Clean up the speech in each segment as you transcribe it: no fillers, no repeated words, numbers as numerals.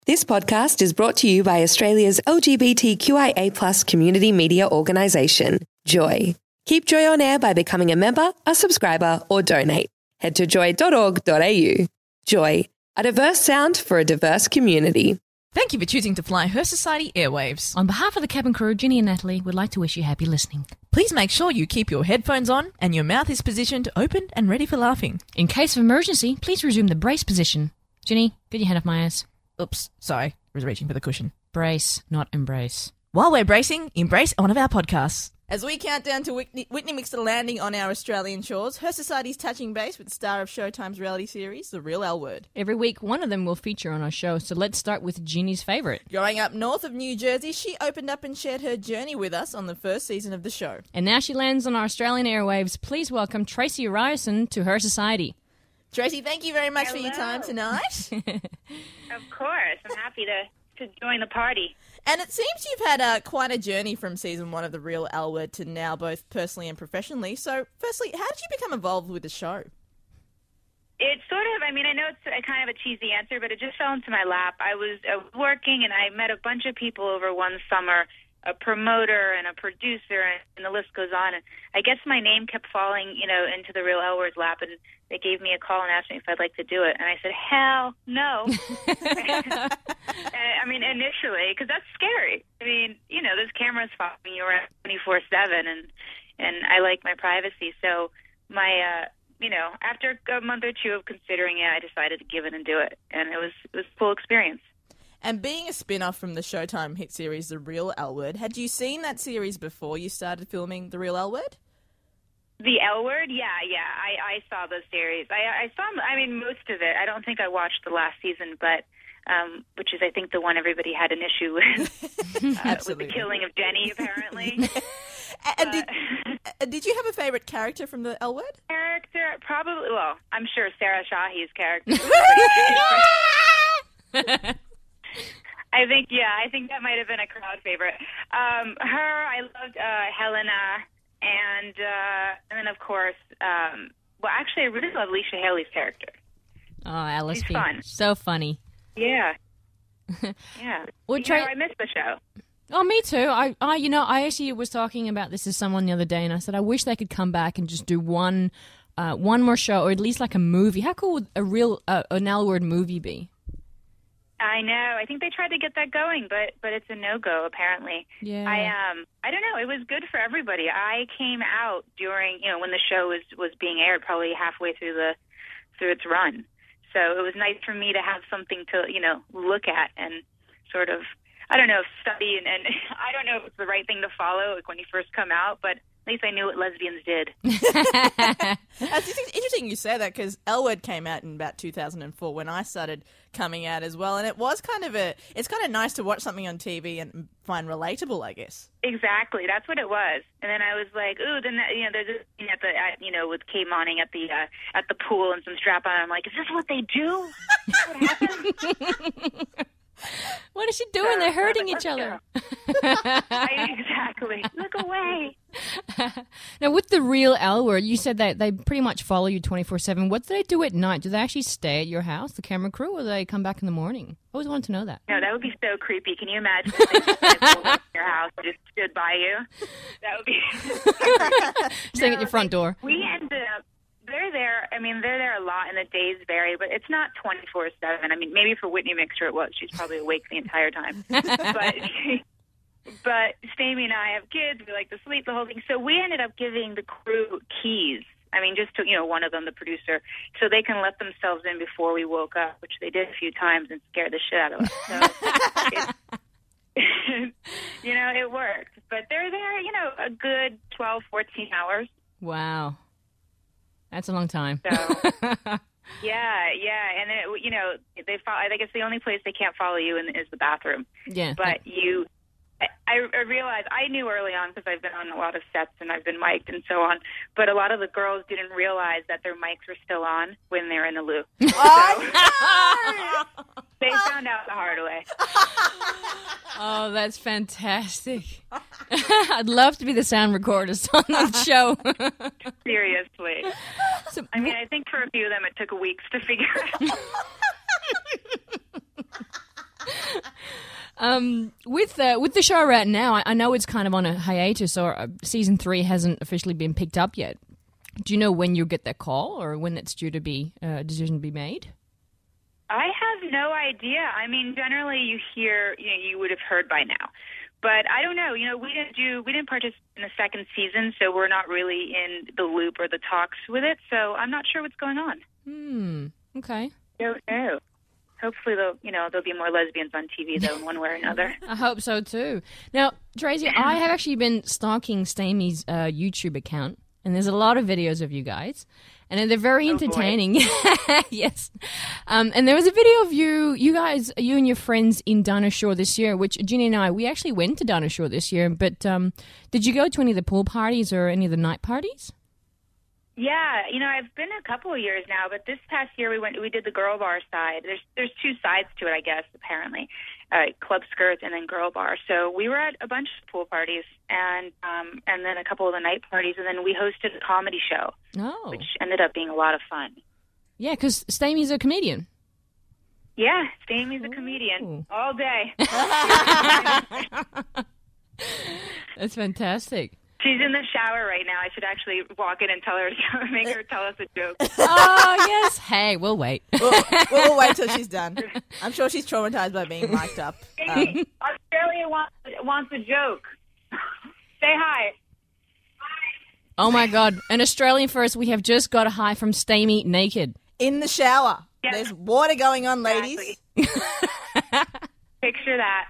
This podcast is brought to you by Australia's LGBTQIA+ community media organisation, Joy. Keep Joy on air by becoming a member, a subscriber, or donate. Head to joy.org.au. Joy, a diverse sound for a diverse community. Thank you for choosing to fly Her Society Airwaves. On behalf of the cabin crew, Ginny and Natalie would like to wish you happy listening. Please make sure you keep your headphones on and your mouth is positioned open and ready for laughing. In case of emergency, please resume the brace position. Ginny, get your hand off my ass. Oops, sorry, I was reaching for the cushion. Brace, not embrace. While we're bracing, embrace one of our podcasts. As we count down to Whitney Mixter landing on our Australian shores, Her Society's touching base with the star of Showtime's reality series, The Real L Word. Every week, one of them will feature on our show, so let's start with Ginny's favourite. Growing up north of New Jersey, she opened up and shared her journey with us on the first season of the show. And now she lands on our Australian airwaves. Please welcome Tracy Ryerson to Her Society. Tracy, thank you very much for your time tonight. Of course. I'm happy to join the party. And it seems you've had quite a journey from season 1 of The Real L Word to now, both personally and professionally. So, firstly, how did you become involved with the show? It's sort of, I know it's a kind of a cheesy answer, but it just fell into my lap. I was working, and I met a bunch of people over one summer, a promoter and a producer, and the list goes on. And I guess my name kept falling, into The Real L Word's lap, and they gave me a call and asked me if I'd like to do it. And I said, hell no. Initially, because that's scary. There's cameras following you around 24/7, and I like my privacy. So after a month or two of considering it, I decided to give it and do it. And it was a cool experience. And being a spin-off from the Showtime hit series, The Real L Word, had you seen that series before you started filming The Real L Word? The L Word? Yeah. I saw those series. I saw, most of it. I don't think I watched the last season, but which is, I think, the one everybody had an issue with, with the killing of Jenny, apparently. And did you have a favorite character from the L Word? Character? Probably, well, I'm sure Sarah Shahi's character. I think that might have been a crowd favorite. I loved Helena, and then, of course, I really love Leisha Haley's character. Oh, Alice. She's fun. So funny. Yeah. Yeah. Well, I missed the show. Oh, me too. I actually was talking about this to someone the other day, and I said I wish they could come back and just do one more show, or at least like a movie. How cool would an L Word movie be? I know. I think they tried to get that going, but it's a no-go, apparently. Yeah. I don't know. It was good for everybody. I came out during, when the show was being aired, probably halfway through its run. So it was nice for me to have something to, look at and sort of, I don't know, study, and I don't know if it's the right thing to follow, like when you first come out, but at least I knew what lesbians did. It's interesting you say that, because L Word came out in about 2004 when I started coming out as well, and it was it's kind of nice to watch something on TV and find relatable, I guess. Exactly, that's what it was. And then I was like, ooh, then there's this scene with Kate Moning at the pool and some strap on. I'm like, is this what they do? What happened? What is she doing? They're hurting each other. Exactly. Look away. Now, with The Real L Word, you said that they pretty much follow you 24/7. What do they do at night? Do they actually stay at your house, the camera crew, or do they come back in the morning? I always wanted to know that. No, that would be so creepy. Can you imagine if they just in your house and just stood by you? That would be... Staying at your front door. We ended up... They're there. They're there a lot, and the days vary, but it's not 24/7. Maybe for Whitney Mixter it was. She's probably awake the entire time. But Stamy and I have kids. We like to sleep, the whole thing. So we ended up giving the crew keys. Just to, one of them, the producer, so they can let themselves in before we woke up, which they did a few times and scared the shit out of us. So it worked. But they're there, a good 12, 14 hours. Wow. That's a long time. So, yeah. And then, they follow, I guess the only place they can't follow you in is the bathroom. Yeah. But I realized, I knew early on because I've been on a lot of sets and I've been mic'd and so on, but a lot of the girls didn't realize that their mics were still on when they're in the loo. They found out the hard way. Oh, that's fantastic. I'd love to be the sound recordist on the show. Seriously. So, I think for a few of them it took weeks to figure out. With the show right now, I know it's kind of on a hiatus, or season 3 hasn't officially been picked up yet. Do you know when you'll get that call, or when it's due to be a decision to be made? I have no idea. I mean, generally you hear, you would have heard by now. But I don't know. We didn't participate in the second season, so we're not really in the loop or the talks with it. So I'm not sure what's going on. Okay. Don't know. Hopefully, there'll be more lesbians on TV, though, in one way or another. I hope so, too. Now, Tracy, I have actually been stalking Stamey's YouTube account, and there's a lot of videos of you guys, and they're very entertaining. Yes. And there was a video of you and your friends in Dinah Shore this year, which Ginny and I, we actually went to Dinah Shore this year, but did you go to any of the pool parties or any of the night parties? Yeah, I've been a couple of years now, but this past year we did the girl bar side. There's two sides to it, I guess, apparently. Club skirts and then girl bar. So we were at a bunch of pool parties and then a couple of the night parties, and then we hosted a comedy show, which ended up being a lot of fun. Yeah, because Stamey's a comedian. Yeah, Stamey's a comedian all day. That's fantastic. She's in the shower right now. I should actually walk in and make her tell us a joke. Oh, yes. Hey, we'll wait. We'll wait till she's done. I'm sure she's traumatized by being mic'd up. Hey, Australia wants a joke. Say hi. Oh, my God. An Australian first, we have just got a hi from Stamey naked. In the shower. Yep. There's water going on, ladies. Picture that.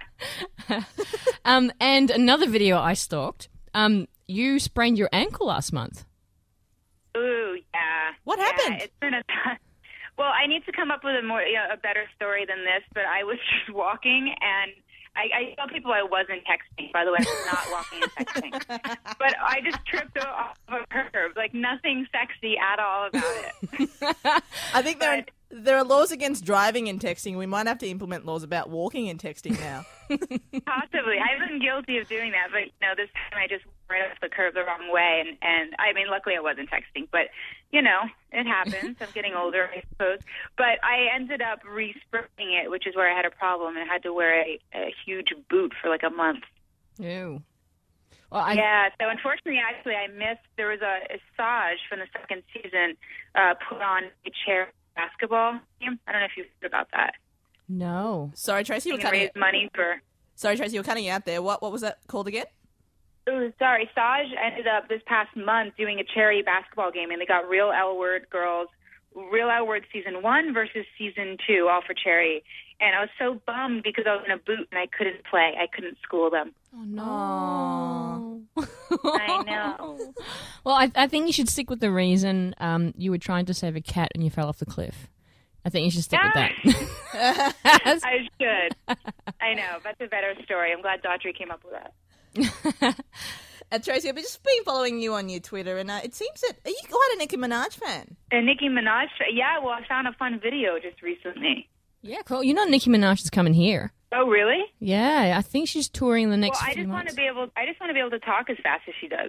And another video I stalked. You sprained your ankle last month. Ooh, yeah. What happened? It's been well, I need to come up with a better story than this, but I was just walking, and I tell people I wasn't texting, by the way. I was not walking and texting. But I just tripped off a curb. Like, nothing sexy at all about it. I think there are laws against driving and texting. We might have to implement laws about walking and texting now. Possibly. I've been guilty of doing that, but this time I just went off the curb the wrong way, and I mean, luckily I wasn't texting, but it happens. I'm getting older, I suppose. But I ended up re-spraining it, which is where I had a problem, and I had to wear a huge boot for like a month. Ew. Well, so unfortunately, actually, I missed. There was a Saj from the second season put on a chair basketball team. I don't know if you've heard about that. No. Sorry, Tracy, you were cutting out there. What was that called again? Oh, sorry. Saj ended up this past month doing a charity basketball game, and they got Real L Word girls, Real L Word season 1 versus season 2, all for charity. And I was so bummed because I was in a boot and I couldn't play. I couldn't school them. Oh, no. I know. Well, I think you should stick with the reason you were trying to save a cat and you fell off the cliff. I think you should stick with that. I should. I know. That's a better story. I'm glad Daughtry came up with that. Tracy, I've just been following you on your Twitter, and it seems that are you quite a Nicki Minaj fan? A Nicki Minaj? Yeah, well, I found a fun video just recently. Yeah, cool. You know Nicki Minaj is coming here. Oh, really? Yeah, I think she's touring the next few months. I just want to be able to talk as fast as she does.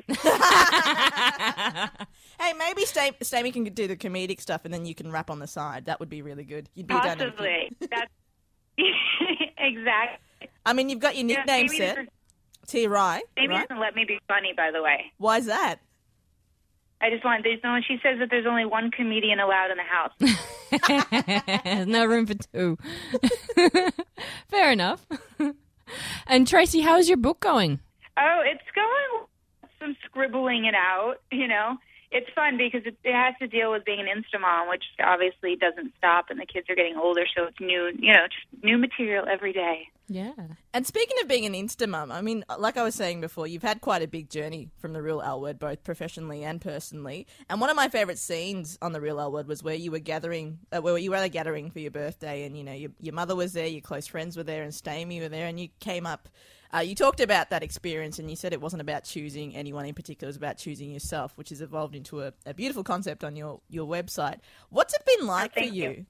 Hey, maybe Stamey can do the comedic stuff, and then you can rap on the side. That would be really good. You'd be possibly. That's exactly. I mean, you've got your nickname set. T-Rye. Amy doesn't let me be funny, by the way. Why is that? She says that there's only one comedian allowed in the house. There's no room for two. Fair enough. And Tracy, how's your book going? Oh, it's going. Some scribbling it out, It's fun because it has to deal with being an Instamom, which obviously doesn't stop, and the kids are getting older, so it's new, just new material every day. Yeah. And speaking of being an Instamom, I mean, like I was saying before, you've had quite a big journey from The Real L Word, both professionally and personally. And one of my favourite scenes on The Real L Word was where you were gathering, at a gathering for your birthday, and your mother was there, your close friends were there, and Stamey were there, and you came up. You talked about that experience, and you said it wasn't about choosing anyone in particular, it was about choosing yourself, which has evolved into a beautiful concept on your website. What's it been like for you?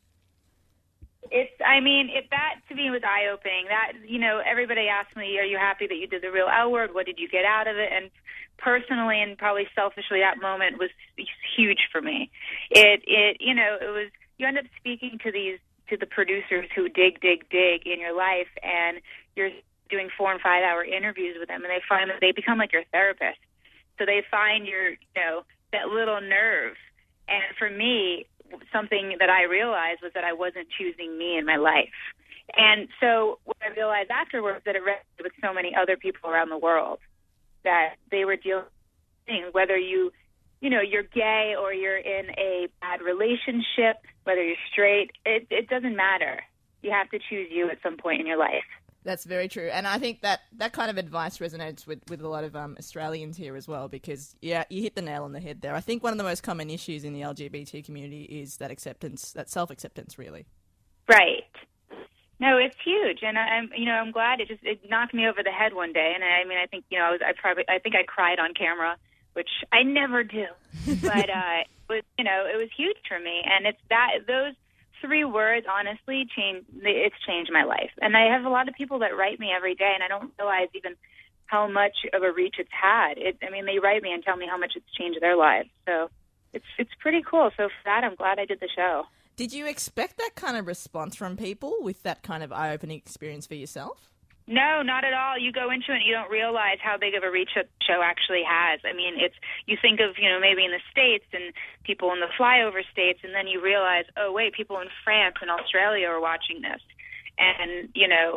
That to me was eye-opening. That, everybody asked me, are you happy that you did The Real L Word? What did you get out of it? And personally and probably selfishly, that moment was huge for me. It was, you end up speaking to these to the producers who dig in your life, and you're doing 4 and 5 hour interviews with them, and they find that they become like your therapist. So they find your, that little nerve. And for me, something that I realized was that I wasn't choosing me in my life. And so what I realized afterwards, that it resonated with so many other people around the world, that they were dealing with things, whether you're gay or you're in a bad relationship, whether you're straight, it doesn't matter. You have to choose you at some point in your life. That's very true. And I think that kind of advice resonates with a lot of Australians here as well, because, you hit the nail on the head there. I think one of the most common issues in the LGBT community is that acceptance, that self-acceptance, really. Right. No, it's huge. And I'm glad it knocked me over the head one day. And I think, I think I cried on camera, which I never do. But, it was huge for me. And it's those 3 words, honestly, it's changed my life. And I have a lot of people that write me every day, and I don't realize even how much of a reach it's had. They write me and tell me how much it's changed their lives. So it's pretty cool. So for that, I'm glad I did the show. Did you expect that kind of response from people with that kind of eye-opening experience for yourself? No, not at all. You go into it and you don't realize how big of a reach a show actually has. You think of, maybe in the States and people in the flyover states, and then you realize, oh, wait, people in France and Australia are watching this. And,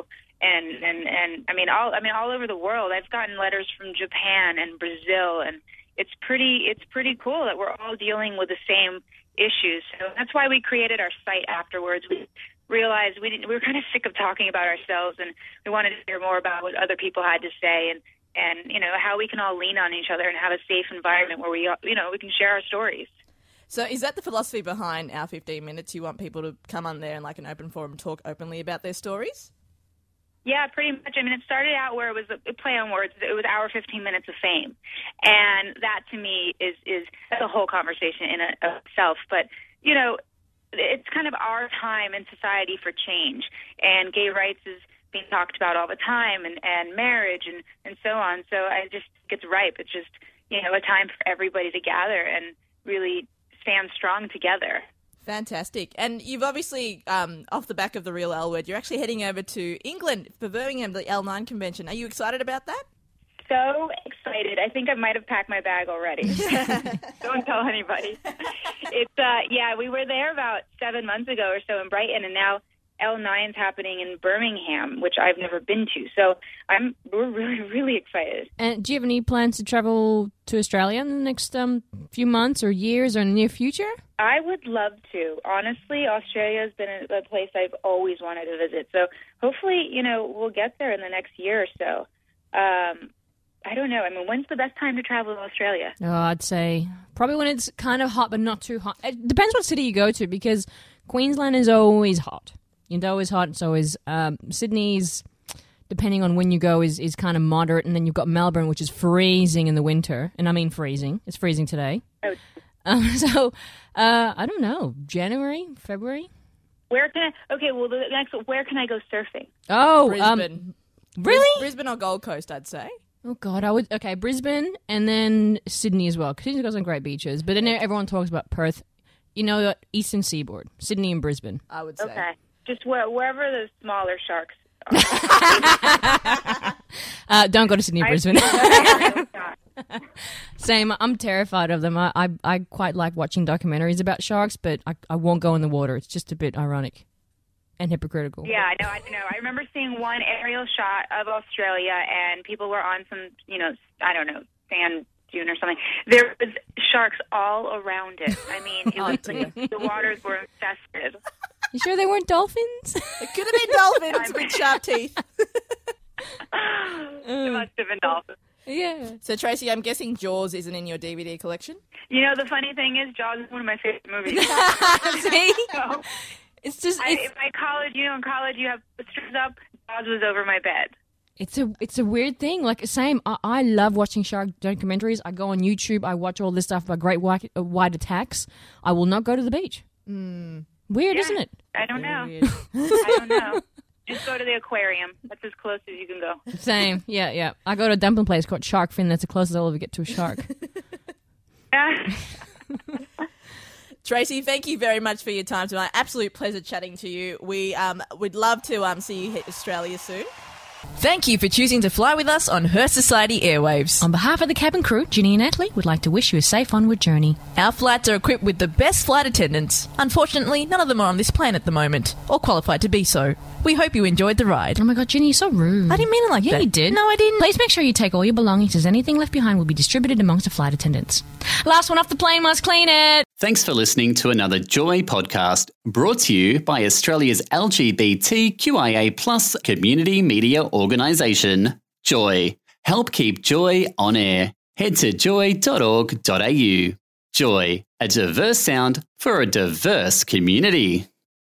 all over the world. I've gotten letters from Japan and Brazil, and it's pretty cool that we're all dealing with the same issues. So that's why we created our site afterwards. We realized we were kind of sick of talking about ourselves, and we wanted to hear more about what other people had to say, and how we can all lean on each other and have a safe environment where we can share our stories. So is that the philosophy behind our 15 minutes? You want people to come on there and like an open forum and talk openly about their stories? Yeah, pretty much. It started out where it was a play on words. It was our 15 minutes of fame. And that to me is that's a whole conversation in itself. But, it's kind of our time in society for change. And gay rights is being talked about all the time, and marriage and so on. So I just think it's ripe. It's just, a time for everybody to gather and really stand strong together. Fantastic. And you've obviously, off the back of the Real L Word, you're actually heading over to England for Birmingham, the L9 convention. Are you excited about that? So excited. I think I might have packed my bag already. Don't tell anybody. We were there about 7 months ago or so in Brighton, and now L9's happening in Birmingham, which I've never been to. So we're really, really excited. And do you have any plans to travel to Australia in the next few months or years or in the near future? I would love to. Honestly, Australia has been a place I've always wanted to visit. So hopefully, we'll get there in the next year or so. I don't know. When's the best time to travel to Australia? Oh, I'd say probably when it's kind of hot but not too hot. It depends what city you go to, because Queensland is always hot. It's always hot. So is Sydney's, depending on when you go, is kind of moderate. And then you've got Melbourne, which is freezing in the winter. And I mean freezing. It's freezing today. Oh. I don't know. January, February? Where can I go surfing? Oh, Brisbane. Really? Brisbane or Gold Coast, I'd say. Oh, God. Okay, Brisbane and then Sydney as well. Sydney's got some great beaches. But then everyone talks about Perth. The eastern seaboard. Sydney and Brisbane. I would say. Okay. Just wherever the smaller sharks are. Don't go to Sydney and Brisbane. Same. I'm terrified of them. I quite like watching documentaries about sharks, but I won't go in the water. It's just a bit ironic and hypocritical. Yeah, I know. I remember seeing one aerial shot of Australia, and people were on some, sand dune or something. There was sharks all around it. It was like the waters were infested. You sure they weren't dolphins? It could have been dolphins with sharp teeth. It must have been dolphins. Yeah. So, Tracy, I'm guessing Jaws isn't in your DVD collection? The funny thing is, Jaws is one of my favorite movies. See? So, it's just... in college, in college you have strips up, Jaws was over my bed. It's a weird thing. Like, same, I love watching shark documentaries. I go on YouTube, I watch all this stuff about great white attacks. I will not go to the beach. Weird, isn't it? I don't know. I don't know. Just go to the aquarium. That's as close as you can go. Same. Yeah. I go to a dumpling place called Shark Fin. That's the closest I'll ever get to a shark. Tracy, thank you very much for your time tonight. Absolute pleasure chatting to you. We would love to see you hit Australia soon. Thank you for choosing to fly with us on Her Society Airwaves. On behalf of the cabin crew, Ginny and Natalie would like to wish you a safe onward journey. Our flights are equipped with the best flight attendants. Unfortunately, none of them are on this plane at the moment, or qualified to be so. We hope you enjoyed the ride. Oh my God, Ginny, you're so rude. I didn't mean it like that. Yeah, you did. No, I didn't. Please make sure you take all your belongings, as anything left behind will be distributed amongst the flight attendants. Last one off the plane must clean it. Thanks for listening to another Joy podcast, brought to you by Australia's LGBTQIA+ community media organisation, Joy. Help keep Joy on air. Head to joy.org.au. Joy, a diverse sound for a diverse community.